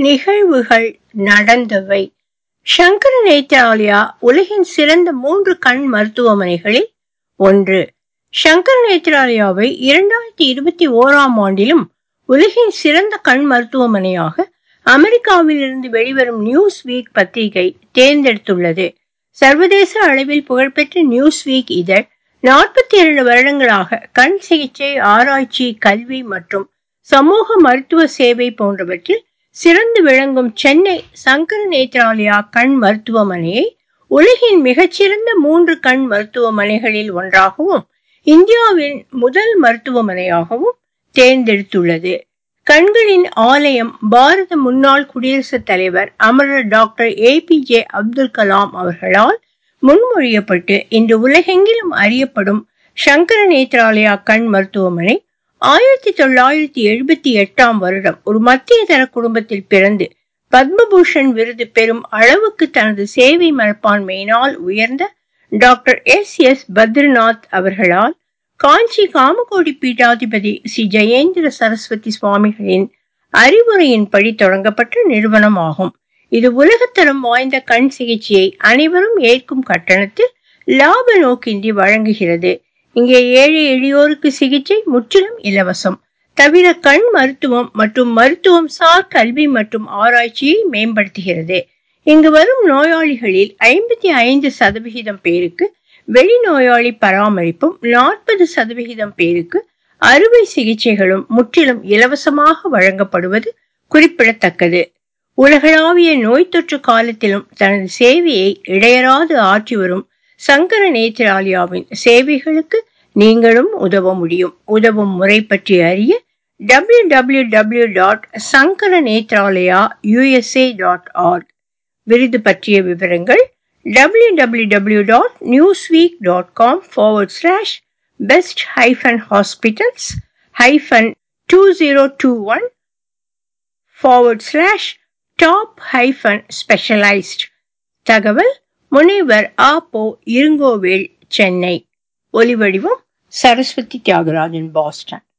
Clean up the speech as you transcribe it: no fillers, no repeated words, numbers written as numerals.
நிகழ்வுகள் நடந்தவை. சங்கர நேத்ராலயா உலகின் சிறந்த 3 கண் மருத்துவமனைகளில் ஒன்று. சங்கர நேத்ராலயாவை 2021ஆம் ஆண்டிலும் உலகின் சிறந்த கண் மருத்துவமனையாக அமெரிக்காவில் இருந்து வெளிவரும் நியூஸ் வீக் பத்திரிகை தேர்ந்தெடுத்துள்ளது. சர்வதேச அளவில் புகழ்பெற்ற நியூஸ் வீக் இதழ் 42 வருடங்களாக கண் சிகிச்சை, ஆராய்ச்சி, கல்வி மற்றும் சமூக மருத்துவ சேவை போன்றவற்றில் சிறந்து விளங்கும் சென்னை சங்கர நேத்ராலயா கண் மருத்துவமனையை உலகின் மிகச்சிறந்த 3 கண் மருத்துவமனைகளில் ஒன்றாகவும் இந்தியாவின் முதல் மருத்துவமனையாகவும் தேர்ந்தெடுத்துள்ளது. கண்களின் ஆலயம் பாரத முன்னாள் குடியரசுத் தலைவர் அமரர் டாக்டர் APJ அப்துல் கலாம் அவர்களால் முன்மொழியப்பட்டு இன்று உலகெங்கிலும் அறியப்படும் சங்கர நேத்ராலயா கண் மருத்துவமனை 1978ஆம் வருடம் ஒரு மத்திய தர குடும்பத்தில் பிறந்து பத்மபூஷன் விருது பெறும் அளவுக்கு தனது சேவை மனப்பான்மையினால் உயர்ந்த டாக்டர் S.S. பத்ரிநாத் அவர்களால் காஞ்சி காமகோடி பீட்டாதிபதி ஸ்ரீ ஜெயேந்திர சரஸ்வதி சுவாமிகளின் அறிவுரையின்படி தொடங்கப்பட்ட நிறுவனம் ஆகும். இது உலகத்தரம் வாய்ந்த கண் சிகிச்சையை அனைவரும் ஏற்கும் கட்டணத்தில் லாப நோக்கின்றி வழங்குகிறது. இங்கே ஏழை எளியோருக்கு சிகிச்சை முற்றிலும் இலவசம். தவிர கண் மருத்துவம் மற்றும் மருத்துவம் சார் கல்வி மற்றும் ஆராய்ச்சியை மேம்படுத்துகிறது. இங்கு வரும் நோயாளிகளில் 55% பேருக்கு வெளிநோயாளி பராமரிப்பும் 40% பேருக்கு அறுவை சிகிச்சைகளும் முற்றிலும் இலவசமாக வழங்கப்படுவது குறிப்பிடத்தக்கது. உலகளாவிய நோய் தொற்று காலத்திலும் தனது சேவையை இடையறாது ஆற்றி வரும் சங்கர நேத்ராலயாவின் சேவைகளுக்கு நீங்களும் உதவ முடியும். உதவும் முறை பற்றி அறிய www.sankaranethralaya.usa.org. விருது பற்றிய விவரங்கள் www.newsweek.com/best-hospitals-2021/top-specialized. தகவல் முனைவர் ஆ.போ. இருங்கோவேல், சென்னை. ஒலிவடிவம் சரஸ்வதி தியாகராஜன், பாஸ்டன்.